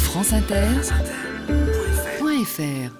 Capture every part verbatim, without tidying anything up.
France Inter, point F R.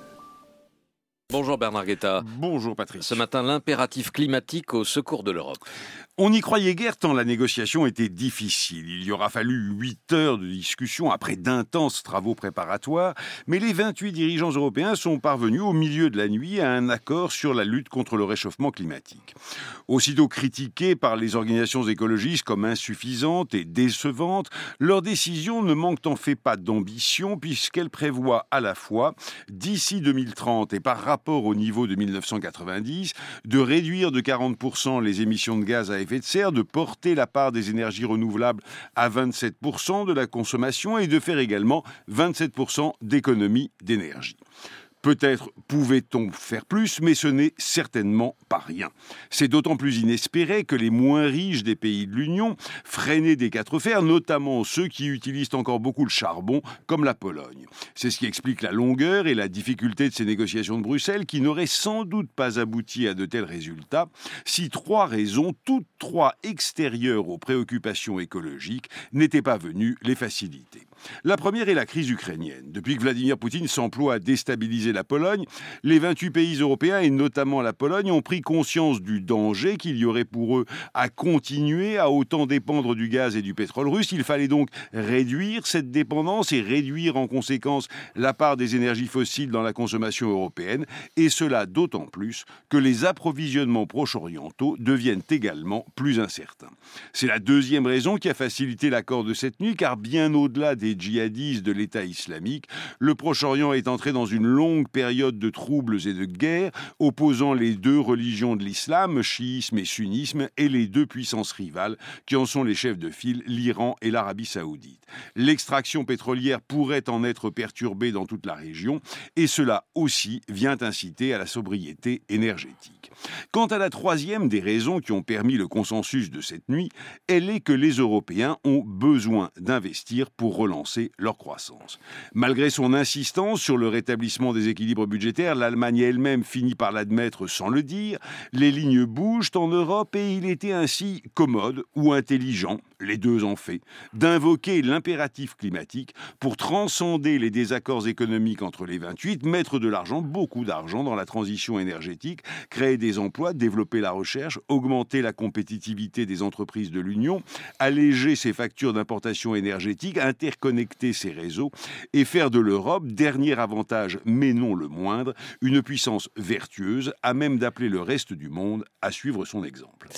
Bonjour Bernard Guetta. Bonjour Patrice. Ce matin, l'impératif climatique au secours de l'Europe. On n'y croyait guère tant la négociation était difficile. Il y aura fallu huit heures de discussion après d'intenses travaux préparatoires, mais les vingt-huit dirigeants européens sont parvenus au milieu de la nuit à un accord sur la lutte contre le réchauffement climatique. Aussitôt critiquée par les organisations écologistes comme insuffisante et décevante, leur décision ne manque en fait pas d'ambition puisqu'elle prévoit à la fois, d'ici deux mille trente et par rapport au niveau de mille neuf cent quatre-vingt-dix, de réduire de quarante pour cent les émissions de gaz à effet de serre, de porter la part des énergies renouvelables à vingt-sept pour cent de la consommation et de faire également vingt-sept pour cent d'économie d'énergie. Peut-être pouvait-on faire plus, mais ce n'est certainement pas rien. C'est d'autant plus inespéré que les moins riches des pays de l'Union, freinés des quatre fers, notamment ceux qui utilisent encore beaucoup le charbon, comme la Pologne. C'est ce qui explique la longueur et la difficulté de ces négociations de Bruxelles, qui n'auraient sans doute pas abouti à de tels résultats si trois raisons, toutes trois extérieures aux préoccupations écologiques, n'étaient pas venues les faciliter. La première est la crise ukrainienne. Depuis que Vladimir Poutine s'emploie à déstabiliser la Pologne, les vingt-huit pays européens, et notamment la Pologne, ont pris conscience du danger qu'il y aurait pour eux à continuer à autant dépendre du gaz et du pétrole russe. Il fallait donc réduire cette dépendance et réduire en conséquence la part des énergies fossiles dans la consommation européenne, et cela d'autant plus que les approvisionnements proche-orientaux deviennent également plus incertains. C'est la deuxième raison qui a facilité l'accord de cette nuit, car bien au-delà des djihadistes de l'État islamique, le Proche-Orient est entré dans une longue période de troubles et de guerres opposant les deux religions de l'islam, chiisme et sunnisme, et les deux puissances rivales qui en sont les chefs de file, l'Iran et l'Arabie saoudite. L'extraction pétrolière pourrait en être perturbée dans toute la région, et cela aussi vient inciter à la sobriété énergétique. Quant à la troisième des raisons qui ont permis le consensus de cette nuit, elle est que les Européens ont besoin d'investir pour relancer leur croissance. Malgré son insistance sur le rétablissement des équilibres budgétaires, l'Allemagne elle-même finit par l'admettre sans le dire. Les lignes bougent en Europe et il était ainsi commode ou intelligent, les deux en fait, d'invoquer l'impératif climatique pour transcender les désaccords économiques entre les vingt-huit, mettre de l'argent, beaucoup d'argent, dans la transition énergétique, créer des emplois, développer la recherche, augmenter la compétitivité des entreprises de l'Union, alléger ses factures d'importation énergétique, interconnecter ses réseaux et faire de l'Europe, dernier avantage mais non le moindre, une puissance vertueuse à même d'appeler le reste du monde à suivre son exemple.